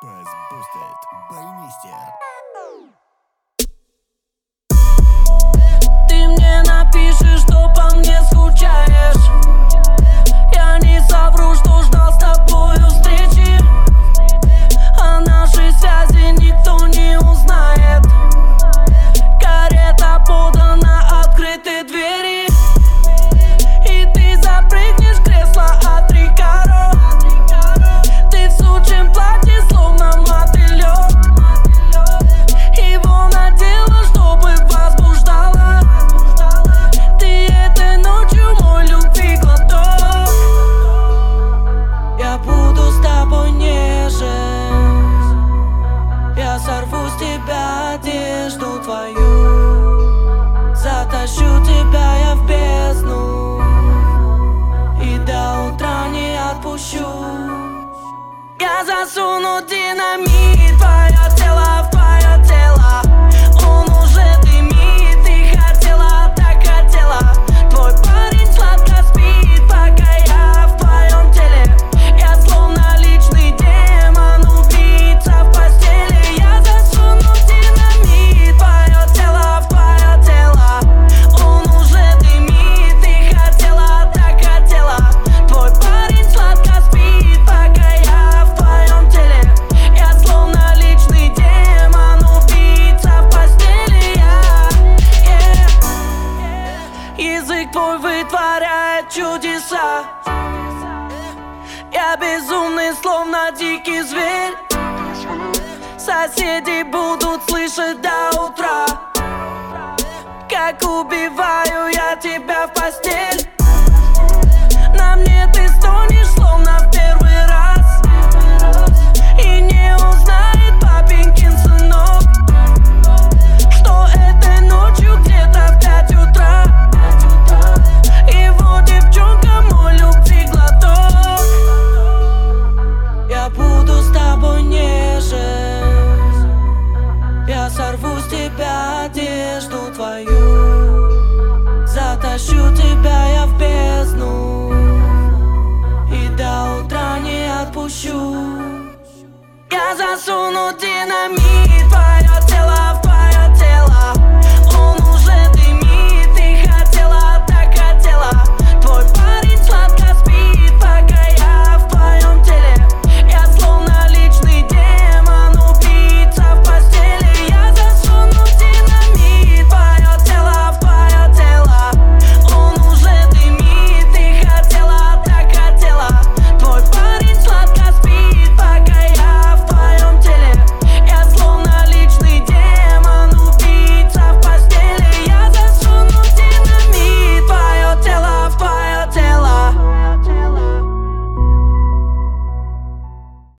Bass Boosted by Mister. Ты мне напишешь, что по мне скучаешь. Я не совру, что ждал с тобою встречи. О нашей связи никто не узнает. Карета подана, открыты двери, и ты запрыгнешь в кресло от Рикаро. Ты в сучьем платье, словно мотылёк. Его надела, чтобы возбуждала. Ты этой ночью мой любви глоток. Я буду с тобой нежен. Я сорву с тебя одежду твою. Затащу тебя я в бездну, и до утра не отпущу. Я засуну динамит в твое тело, в твое тело. Он уже дымит, ты хотела, так хотела. Твой парень сладко спит, пока я в твоем теле. Я словно личный демон, убийца в постели. Я засуну динамит в твое тело, в твое тело. Он уже дымит, ты хотела, так хотела. Твой парень сладко спит, пока я в твоем теле. Я словно личный демон, убийца в постели. Язык твой вытворяет чудеса. Я безумный, словно дикий зверь. Соседи будут слышать до утра, как убиваю я тебя в постель. На мне ты стонешь, словно в первый раз, и не узнает папенькин сынок, что этой ночью где-то в 5 утра его девчонка мой любви глоток. Я буду с тобой нежен. Я сорву с тебя одежду твою. Затащу тебя я в бездну, и до утра не отпущу. Я засуну динамит в